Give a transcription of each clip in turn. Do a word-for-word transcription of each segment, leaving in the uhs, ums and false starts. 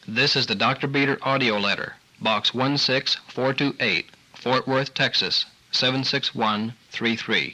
This is the Doctor Beter audio letter, Box one six four two eight, Fort Worth, Texas, seven six one three three.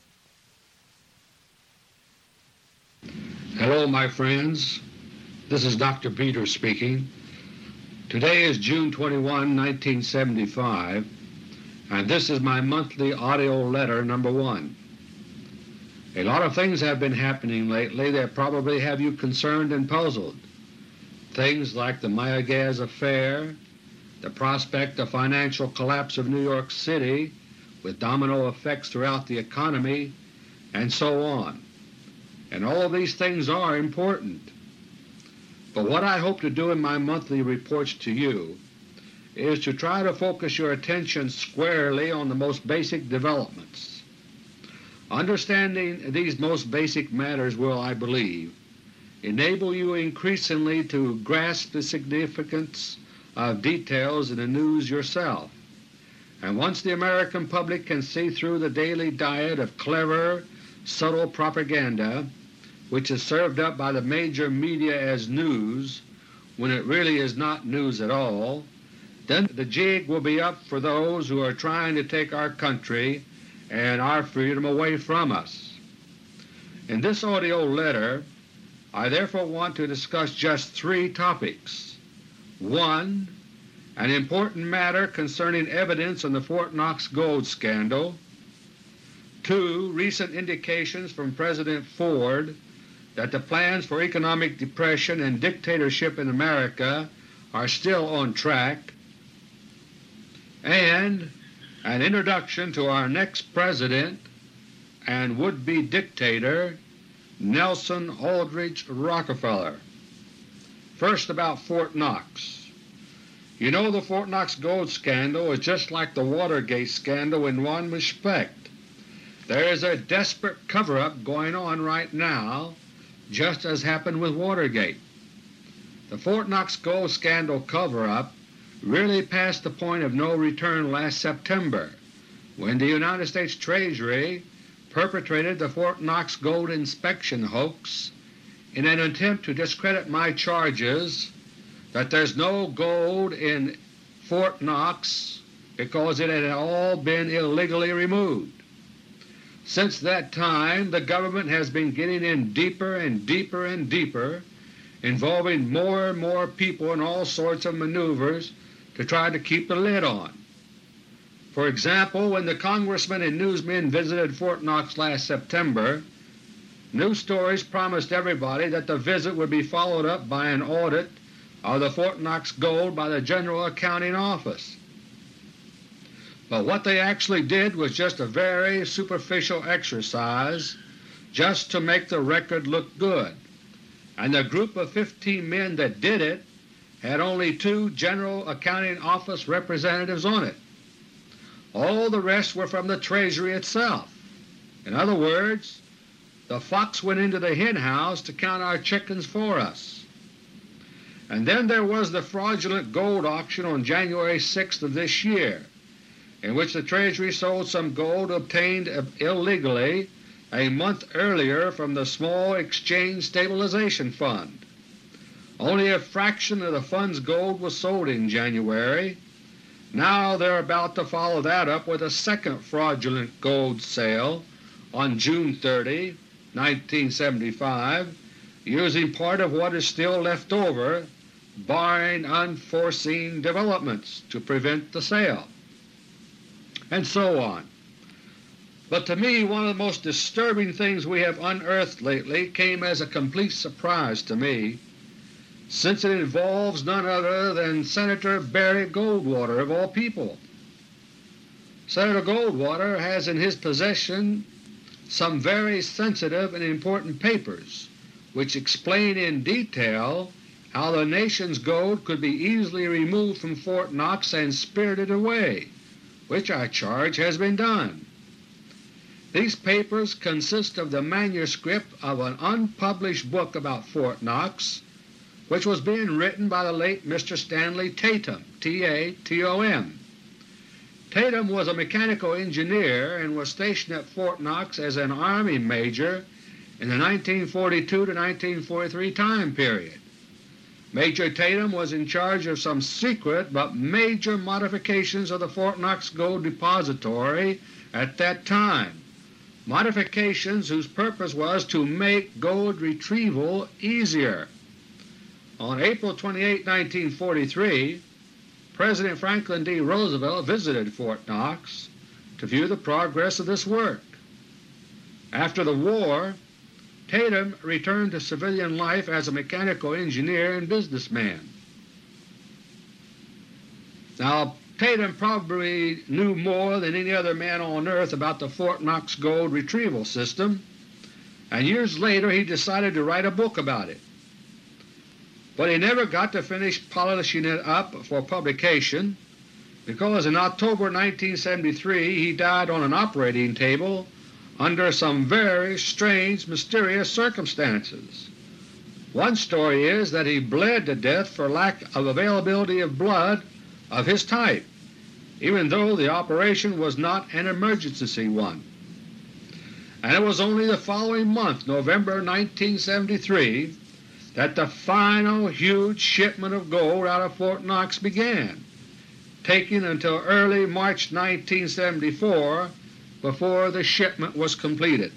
Hello, my friends. This is Doctor Beter speaking. Today is June twenty-first, nineteen seventy-five, and this is my monthly audio letter number one. A lot of things have been happening lately that probably have you concerned and puzzled. Things like the Maya Gaz affair, the prospect of financial collapse of New York City with domino effects throughout the economy, and so on. And all of these things are important. But what I hope to do in my monthly reports to you is to try to focus your attention squarely on the most basic developments. Understanding these most basic matters will, I believe, enable you increasingly to grasp the significance of details in the news yourself. And once the American public can see through the daily diet of clever, subtle propaganda which is served up by the major media as news when it really is not news at all, then the jig will be up for those who are trying to take our country and our freedom away from us. In this audio letter, I therefore want to discuss just three topics. One, an important matter concerning evidence on the Fort Knox gold scandal. Two, recent indications from President Ford that the plans for economic depression and dictatorship in America are still on track. And an introduction to our next President and would-be dictator, Nelson Aldrich Rockefeller. First, about Fort Knox. You know, the Fort Knox gold scandal is just like the Watergate scandal in one respect. There is a desperate cover-up going on right now, just as happened with Watergate. The Fort Knox gold scandal cover-up really passed the point of no return last September, when the United States Treasury perpetrated the Fort Knox gold inspection hoax in an attempt to discredit my charges that there's no gold in Fort Knox because it had all been illegally removed. Since that time the government has been getting in deeper and deeper and deeper, involving more and more people in all sorts of maneuvers to try to keep the lid on. For example, when the congressmen and newsmen visited Fort Knox last September, news stories promised everybody that the visit would be followed up by an audit of the Fort Knox gold by the General Accounting Office. But what they actually did was just a very superficial exercise just to make the record look good, and the group of fifteen men that did it had only two General Accounting Office representatives on it. All the rest were from the Treasury itself. In other words, the fox went into the henhouse to count our chickens for us. And then there was the fraudulent gold auction on January sixth of this year, in which the Treasury sold some gold obtained illegally a month earlier from the Small Exchange Stabilization Fund. Only a fraction of the fund's gold was sold in January. Now they're about to follow that up with a second fraudulent gold sale on June thirtieth, nineteen seventy-five, using part of what is still left over, barring unforeseen developments, to prevent the sale, and so on. But to me, one of the most disturbing things we have unearthed lately came as a complete surprise to me, since it involves none other than Senator Barry Goldwater of all people. Senator Goldwater has in his possession some very sensitive and important papers which explain in detail how the nation's gold could be easily removed from Fort Knox and spirited away, which I charge has been done. These papers consist of the manuscript of an unpublished book about Fort Knox, which was being written by the late Mister Stanley Tatum, T A T O M. Tatum was a mechanical engineer and was stationed at Fort Knox as an Army major in the nineteen forty-two to nineteen forty-three time period. Major Tatum was in charge of some secret but major modifications of the Fort Knox Gold Depository at that time, modifications whose purpose was to make gold retrieval easier. On April twenty-eighth, nineteen forty-three, President Franklin D. Roosevelt visited Fort Knox to view the progress of this work. After the war, Tatum returned to civilian life as a mechanical engineer and businessman. Now, Tatum probably knew more than any other man on earth about the Fort Knox gold retrieval system, and years later he decided to write a book about it. But he never got to finish polishing it up for publication because in October nineteen seventy-three he died on an operating table under some very strange, mysterious circumstances. One story is that he bled to death for lack of availability of blood of his type, even though the operation was not an emergency one. And it was only the following month, November nineteen seventy-three, that the final huge shipment of gold out of Fort Knox began, taking until early March nineteen seventy-four before the shipment was completed.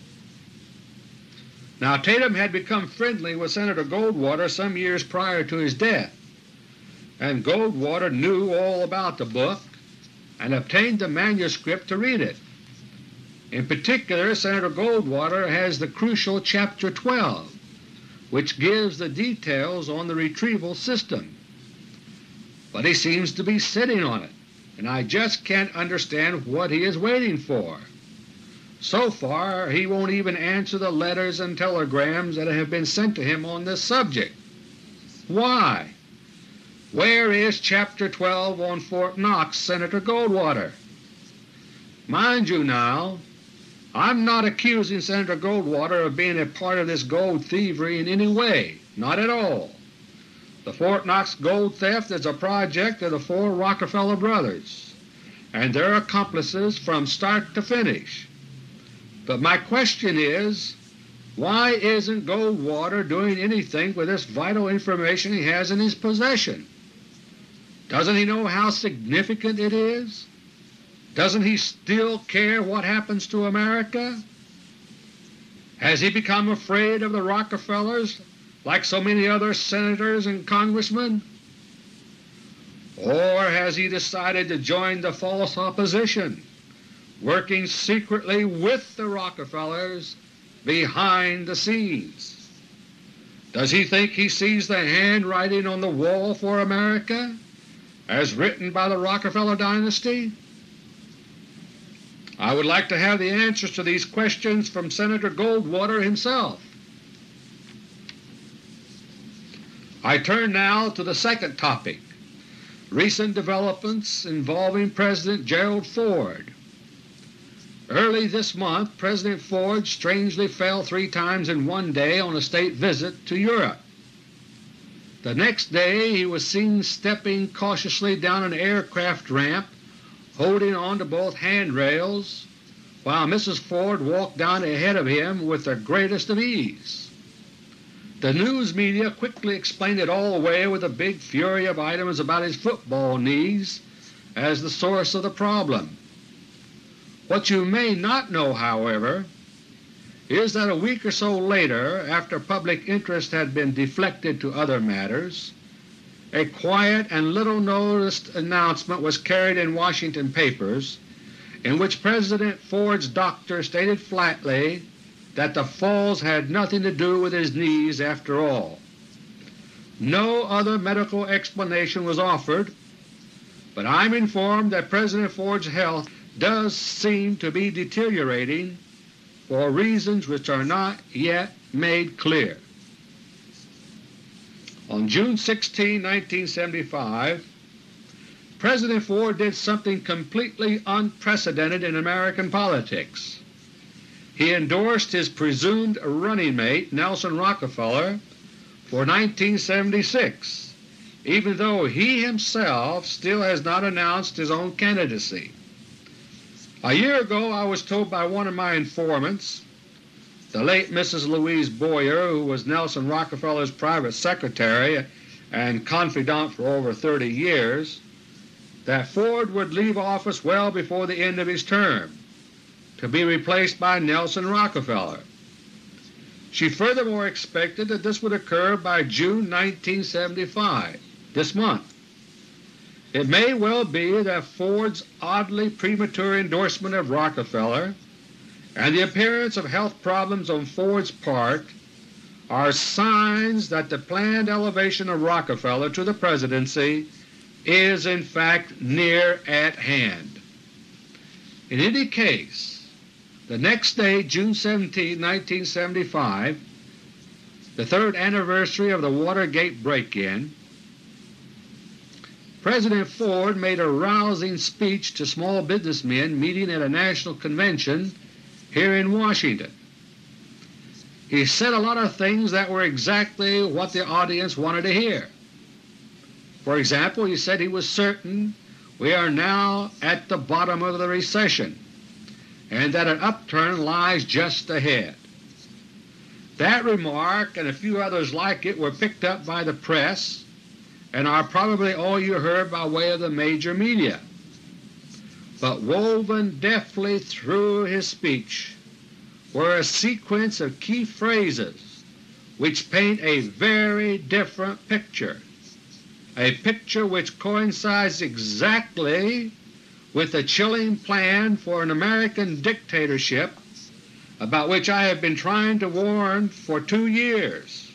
Now, Tatum had become friendly with Senator Goldwater some years prior to his death, and Goldwater knew all about the book and obtained the manuscript to read it. In particular, Senator Goldwater has the crucial Chapter twelve, which gives the details on the retrieval system. But he seems to be sitting on it, and I just can't understand what he is waiting for. So far he won't even answer the letters and telegrams that have been sent to him on this subject. Why? Where is Chapter twelve on Fort Knox, Senator Goldwater? Mind you now, I'm not accusing Senator Goldwater of being a part of this gold thievery in any way, not at all. The Fort Knox gold theft is a project of the four Rockefeller brothers and their accomplices from start to finish. But my question is, why isn't Goldwater doing anything with this vital information he has in his possession? Doesn't he know how significant it is? Doesn't he still care what happens to America? Has he become afraid of the Rockefellers like so many other senators and congressmen? Or has he decided to join the false opposition, working secretly with the Rockefellers behind the scenes? Does he think he sees the handwriting on the wall for America as written by the Rockefeller dynasty? I would like to have the answers to these questions from Senator Goldwater himself. I turn now to the second topic, recent developments involving President Gerald Ford. Early this month President Ford strangely fell three times in one day on a state visit to Europe. The next day he was seen stepping cautiously down an aircraft ramp holding on to both handrails, while Missus Ford walked down ahead of him with the greatest of ease. The news media quickly explained it all away with a big fury of items about his football knees as the source of the problem. What you may not know, however, is that a week or so later, after public interest had been deflected to other matters, a quiet and little-noticed announcement was carried in Washington papers in which President Ford's doctor stated flatly that the falls had nothing to do with his knees after all. No other medical explanation was offered, but I'm informed that President Ford's health does seem to be deteriorating for reasons which are not yet made clear. On June sixteenth, nineteen seventy-five, President Ford did something completely unprecedented in American politics. He endorsed his presumed running mate, Nelson Rockefeller, for nineteen seventy-six, even though he himself still has not announced his own candidacy. A year ago I was told by one of my informants, the late Missus Louise Boyer, who was Nelson Rockefeller's private secretary and confidant for over thirty years, that Ford would leave office well before the end of his term, to be replaced by Nelson Rockefeller. She furthermore expected that this would occur by June nineteen seventy-five, this month. It may well be that Ford's oddly premature endorsement of Rockefeller and the appearance of health problems on Ford's part are signs that the planned elevation of Rockefeller to the presidency is in fact near at hand. In any case, the next day, June seventeenth, nineteen seventy-five, the third anniversary of the Watergate break-in, President Ford made a rousing speech to small businessmen meeting at a national convention here in Washington. He said a lot of things that were exactly what the audience wanted to hear. For example, he said he was certain we are now at the bottom of the recession and that an upturn lies just ahead. That remark and a few others like it were picked up by the press and are probably all you heard by way of the major media. But woven deftly through his speech were a sequence of key phrases which paint a very different picture, a picture which coincides exactly with the chilling plan for an American dictatorship about which I have been trying to warn for two years.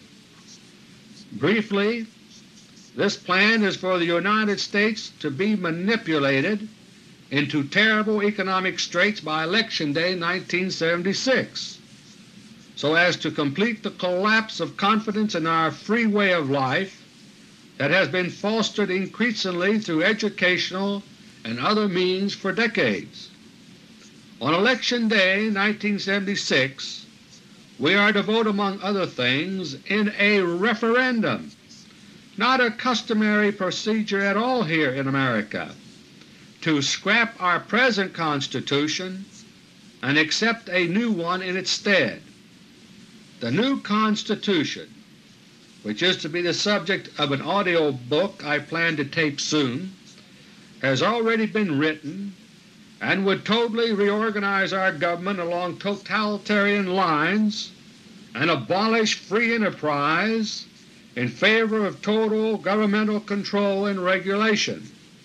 Briefly, this plan is for the United States to be manipulated into terrible economic straits by Election Day nineteen seventy-six, so as to complete the collapse of confidence in our free way of life that has been fostered increasingly through educational and other means for decades. On Election Day nineteen seventy-six, we are to vote, among other things, in a referendum, not a customary procedure at all here in America, to scrap our present Constitution and accept a new one in its stead. The new Constitution, which is to be the subject of an audio book I plan to tape soon, has already been written and would totally reorganize our government along totalitarian lines and abolish free enterprise in favor of total governmental control and regulation.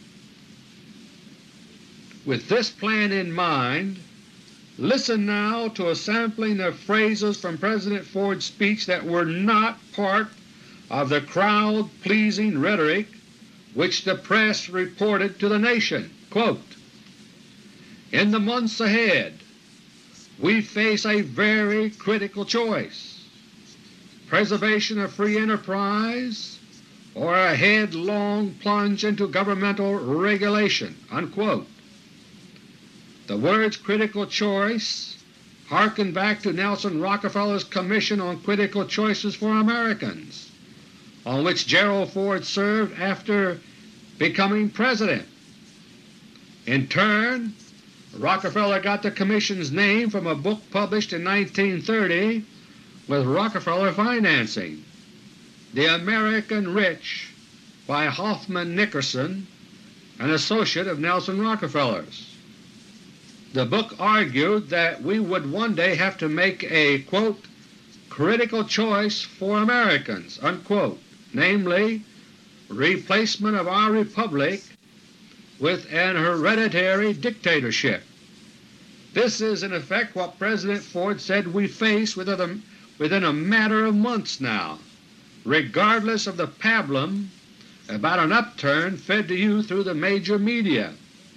With this plan in mind, listen now to a sampling of phrases from President Ford's speech that were not part of the crowd-pleasing rhetoric which the press reported to the nation. Quote, "In the months ahead we face a very critical choice: preservation of free enterprise or a headlong plunge into governmental regulation." Unquote. The words critical choice harken back to Nelson Rockefeller's Commission on Critical Choices for Americans, on which Gerald Ford served after becoming President. In turn, Rockefeller got the Commission's name from a book published in nineteen thirty with Rockefeller financing, The American Rich by Hoffman Nickerson, an associate of Nelson Rockefeller's. The book argued that we would one day have to make a, quote, critical choice for Americans, unquote, namely replacement of our republic with an hereditary dictatorship. This is in effect what President Ford said we face within a, within a matter of months now, regardless of the pablum about an upturn fed to you through the major media.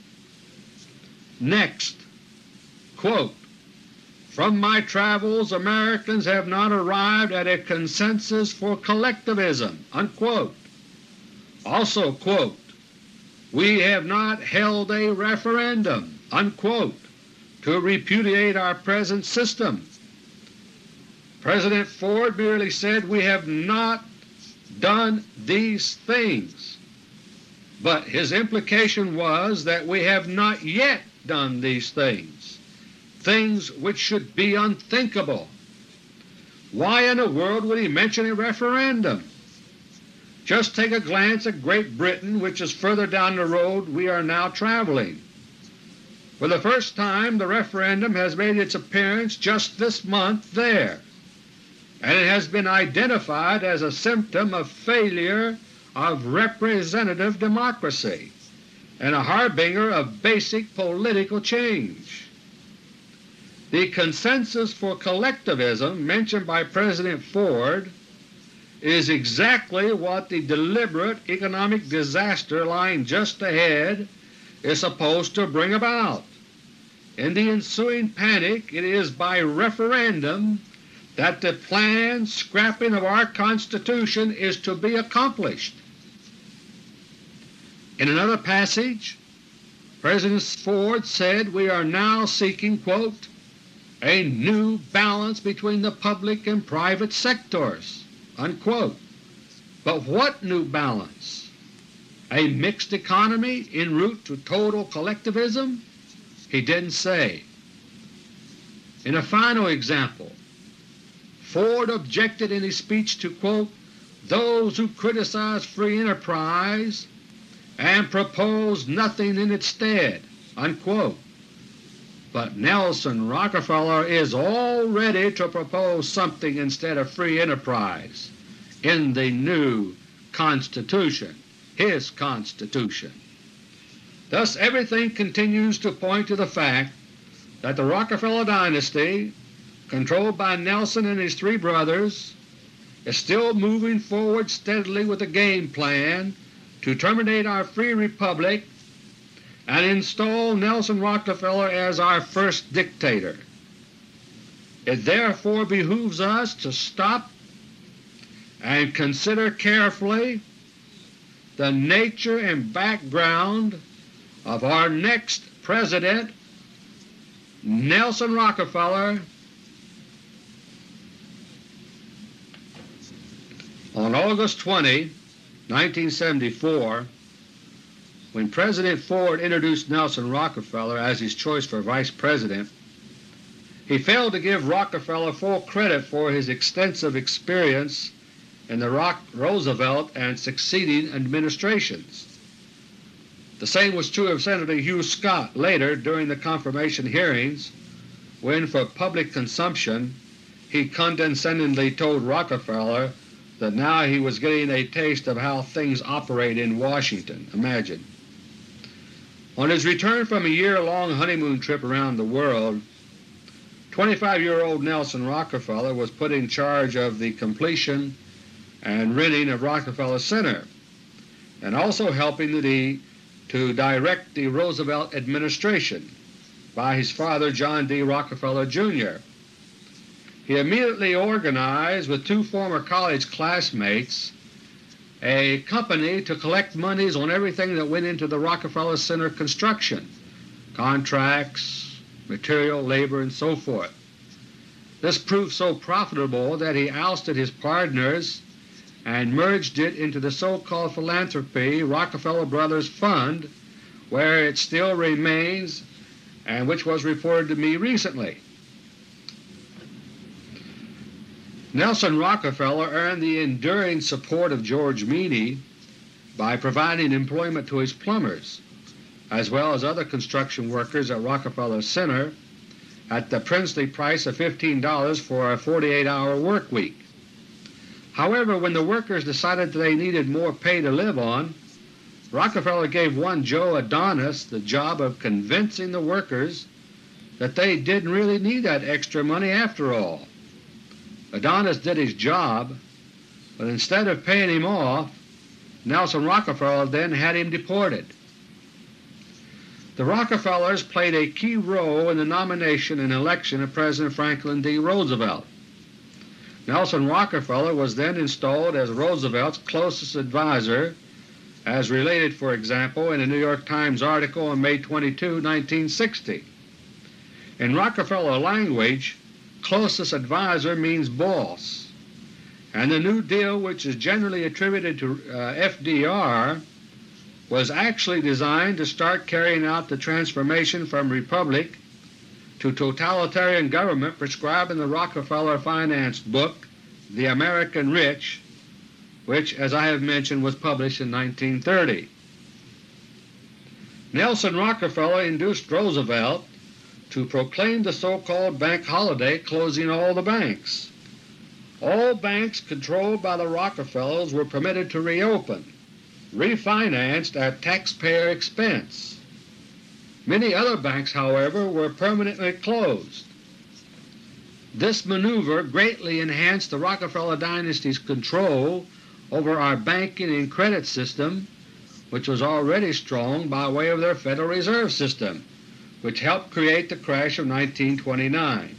Next, quote, "From my travels Americans have not arrived at a consensus for collectivism," unquote. Also, quote, "We have not held a referendum," unquote, to repudiate our present system. President Ford merely said we have not done these things, but his implication was that we have not yet done these things, things which should be unthinkable. Why in the world would he mention a referendum? Just take a glance at Great Britain, which is further down the road we are now traveling. For the first time the referendum has made its appearance just this month there, and it has been identified as a symptom of failure of representative democracy and a harbinger of basic political change. The consensus for collectivism mentioned by President Ford is exactly what the deliberate economic disaster lying just ahead is supposed to bring about. In the ensuing panic, it is by referendum that the planned scrapping of our Constitution is to be accomplished. In another passage, President Ford said we are now seeking, quote, a new balance between the public and private sectors, unquote. But what new balance? A mixed economy en route to total collectivism? He didn't say. In a final example, Ford objected in his speech to, quote, those who criticize free enterprise and propose nothing in its stead, unquote. But Nelson Rockefeller is all ready to propose something instead of free enterprise in the new Constitution, his Constitution. Thus everything continues to point to the fact that the Rockefeller dynasty, controlled by Nelson and his three brothers, is still moving forward steadily with a game plan to terminate our free republic and install Nelson Rockefeller as our first dictator. It therefore behooves us to stop and consider carefully the nature and background of our next President, Nelson Rockefeller. On August twentieth, nineteen seventy-four, when President Ford introduced Nelson Rockefeller as his choice for Vice President, he failed to give Rockefeller full credit for his extensive experience in the Rock Roosevelt and succeeding administrations. The same was true of Senator Hugh Scott later during the confirmation hearings, when for public consumption he condescendingly told Rockefeller that now he was getting a taste of how things operate in Washington. Imagine. On his return from a year-long honeymoon trip around the world, twenty-five-year-old Nelson Rockefeller was put in charge of the completion and renting of Rockefeller Center, and also helping the, to direct the Roosevelt administration by his father John D. Rockefeller, Junior He immediately organized with two former college classmates a company to collect monies on everything that went into the Rockefeller Center construction, contracts, material, labor, and so forth. This proved so profitable that he ousted his partners and merged it into the so-called philanthropy Rockefeller Brothers Fund, where it still remains and which was reported to me recently. Nelson Rockefeller earned the enduring support of George Meany by providing employment to his plumbers, as well as other construction workers at Rockefeller Center, at the princely price of fifteen dollars for a forty-eight hour work week. However, when the workers decided that they needed more pay to live on, Rockefeller gave one Joe Adonis the job of convincing the workers that they didn't really need that extra money after all. Adonis did his job, but instead of paying him off, Nelson Rockefeller then had him deported. The Rockefellers played a key role in the nomination and election of President Franklin D. Roosevelt. Nelson Rockefeller was then installed as Roosevelt's closest advisor, as related, for example, in a New York Times article on May twenty-second, nineteen sixty. In Rockefeller language, closest advisor means boss, and the New Deal, which is generally attributed to uh, F D R, was actually designed to start carrying out the transformation from republic to totalitarian government prescribed in the Rockefeller-financed book, The American Rich, which, as I have mentioned, was published in nineteen thirty. Nelson Rockefeller induced Roosevelt to proclaim the so-called bank holiday, closing all the banks. All banks controlled by the Rockefellers were permitted to reopen, refinanced at taxpayer expense. Many other banks, however, were permanently closed. This maneuver greatly enhanced the Rockefeller dynasty's control over our banking and credit system, which was already strong by way of their Federal Reserve System, which helped create the crash of nineteen twenty-nine.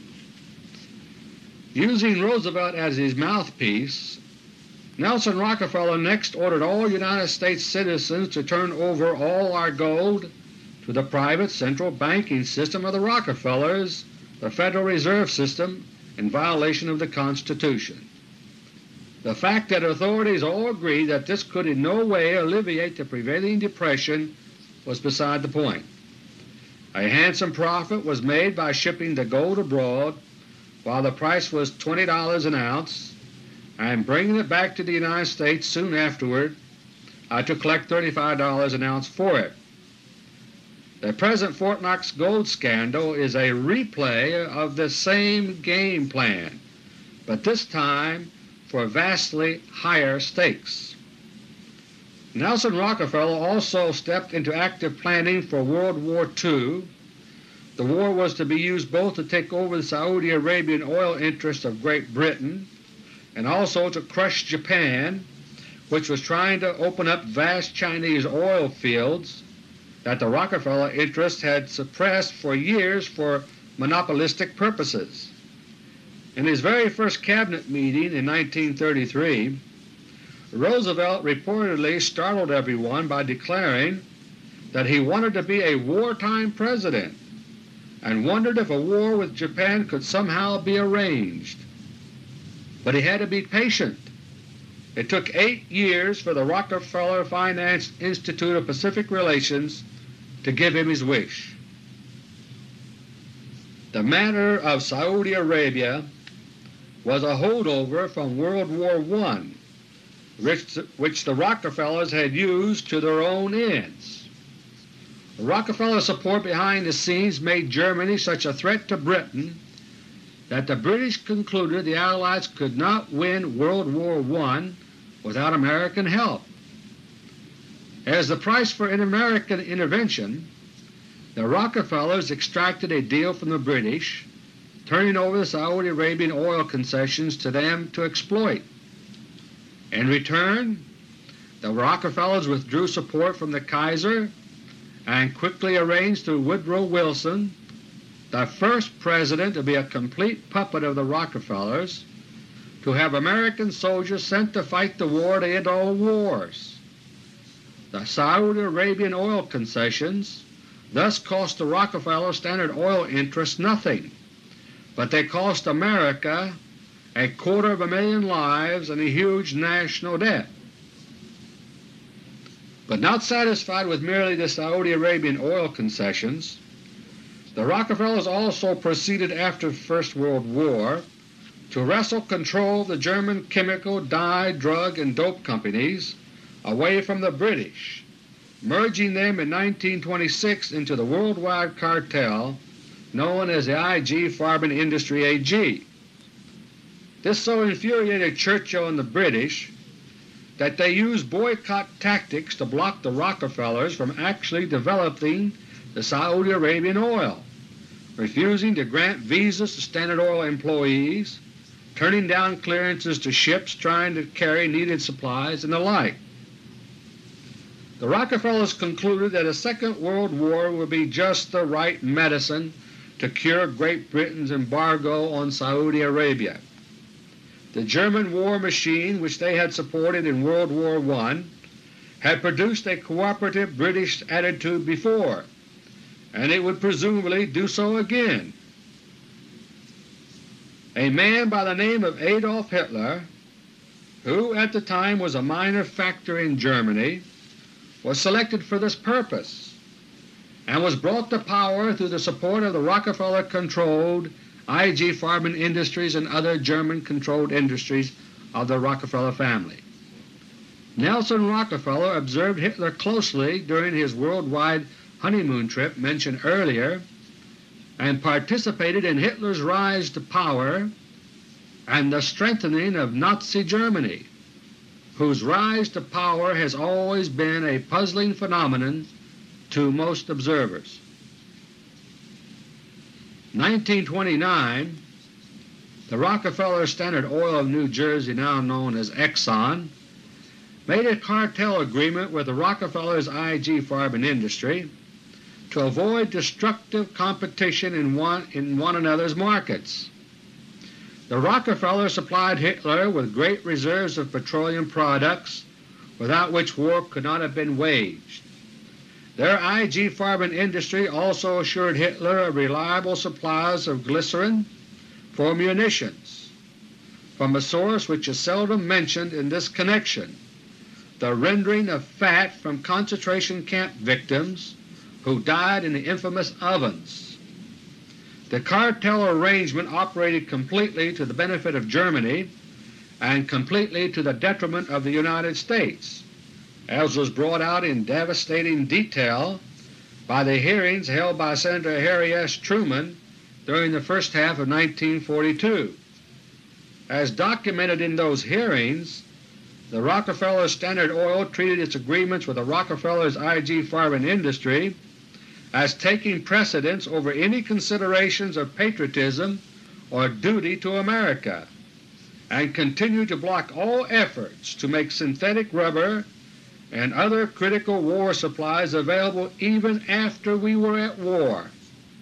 Using Roosevelt as his mouthpiece, Nelson Rockefeller next ordered all United States citizens to turn over all our gold to the private central banking system of the Rockefellers, the Federal Reserve System, in violation of the Constitution. The fact that authorities all agreed that this could in no way alleviate the prevailing depression was beside the point. A handsome profit was made by shipping the gold abroad while the price was twenty dollars an ounce, and bringing it back to the United States soon afterward uh, to collect thirty-five dollars an ounce for it. The present Fort Knox gold scandal is a replay of the same game plan, but this time for vastly higher stakes. Nelson Rockefeller also stepped into active planning for World War Two. The war was to be used both to take over the Saudi Arabian oil interests of Great Britain and also to crush Japan, which was trying to open up vast Chinese oil fields that the Rockefeller interests had suppressed for years for monopolistic purposes. In his very first Cabinet meeting in nineteen thirty-three, Roosevelt reportedly startled everyone by declaring that he wanted to be a wartime president and wondered if a war with Japan could somehow be arranged. But he had to be patient. It took eight years for the Rockefeller Finance Institute of Pacific Relations to give him his wish. The matter of Saudi Arabia was a holdover from World War One, which, which the Rockefellers had used to their own ends. The Rockefeller support behind the scenes made Germany such a threat to Britain that the British concluded the Allies could not win World War One without American help. As the price for an American intervention, the Rockefellers extracted a deal from the British, turning over the Saudi Arabian oil concessions to them to exploit. In return, the Rockefellers withdrew support from the Kaiser and quickly arranged through Woodrow Wilson, the first President to be a complete puppet of the Rockefellers, to have American soldiers sent to fight the war to end all wars. The Saudi Arabian oil concessions thus cost the Rockefeller Standard Oil interests nothing, but they cost America a quarter of a million lives and a huge national debt. But not satisfied with merely the Saudi Arabian oil concessions, the Rockefellers also proceeded after the First World War to wrestle control of the German chemical, dye, drug, and dope companies away from the British, merging them in nineteen twenty-six into the worldwide cartel known as the I G Farben Industrie A G. This so infuriated Churchill and the British that they used boycott tactics to block the Rockefellers from actually developing the Saudi Arabian oil, refusing to grant visas to Standard Oil employees, turning down clearances to ships trying to carry needed supplies, and the like. The Rockefellers concluded that a Second World War would be just the right medicine to cure Great Britain's embargo on Saudi Arabia. The German war machine, which they had supported in World War One, had produced a cooperative British attitude before, and it would presumably do so again. A man by the name of Adolf Hitler, who at the time was a minor factor in Germany, was selected for this purpose and was brought to power through the support of the Rockefeller-controlled I G Farben Industries and other German-controlled industries of the Rockefeller family. Nelson Rockefeller observed Hitler closely during his worldwide honeymoon trip mentioned earlier, and participated in Hitler's rise to power and the strengthening of Nazi Germany, whose rise to power has always been a puzzling phenomenon to most observers. nineteen twenty-nine, the Rockefeller Standard Oil of New Jersey, now known as Exxon, made a cartel agreement with the Rockefellers' I G Farben industry to avoid destructive competition in one, in one another's markets. The Rockefellers supplied Hitler with great reserves of petroleum products without which war could not have been waged. Their I G Farben industry also assured Hitler of reliable supplies of glycerin for munitions, from a source which is seldom mentioned in this connection, the rendering of fat from concentration camp victims who died in the infamous ovens. The cartel arrangement operated completely to the benefit of Germany and completely to the detriment of the United States, as was brought out in devastating detail by the hearings held by Senator Harry S. Truman during the first half of nineteen forty-two. As documented in those hearings, the Rockefeller Standard Oil treated its agreements with the Rockefellers' I G Farben industry as taking precedence over any considerations of patriotism or duty to America, and continued to block all efforts to make synthetic rubber and other critical war supplies available even after we were at war.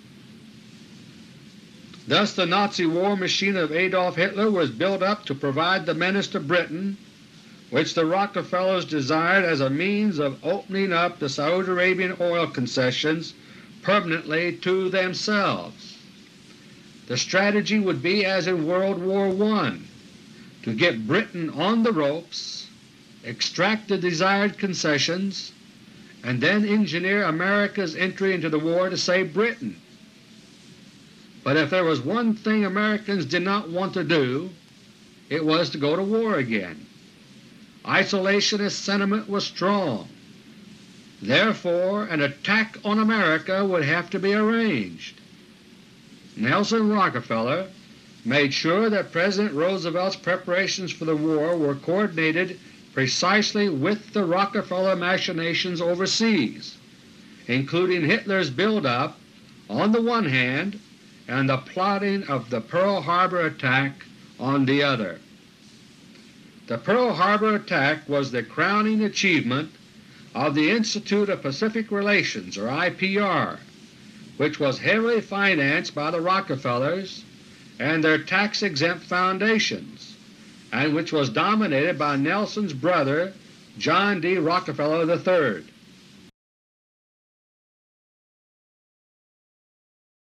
Thus the Nazi war machine of Adolf Hitler was built up to provide the menace to Britain which the Rockefellers desired as a means of opening up the Saudi Arabian oil concessions permanently to themselves. The strategy would be as in World War One, to get Britain on the ropes, extract the desired concessions, and then engineer America's entry into the war to save Britain. But if there was one thing Americans did not want to do, it was to go to war again. Isolationist sentiment was strong. Therefore an attack on America would have to be arranged. Nelson Rockefeller made sure that President Roosevelt's preparations for the war were coordinated precisely with the Rockefeller machinations overseas, including Hitler's build-up on the one hand and the plotting of the Pearl Harbor attack on the other. The Pearl Harbor attack was the crowning achievement of the Institute of Pacific Relations, or I P R, which was heavily financed by the Rockefellers and their tax-exempt foundations, and which was dominated by Nelson's brother John D. Rockefeller the third.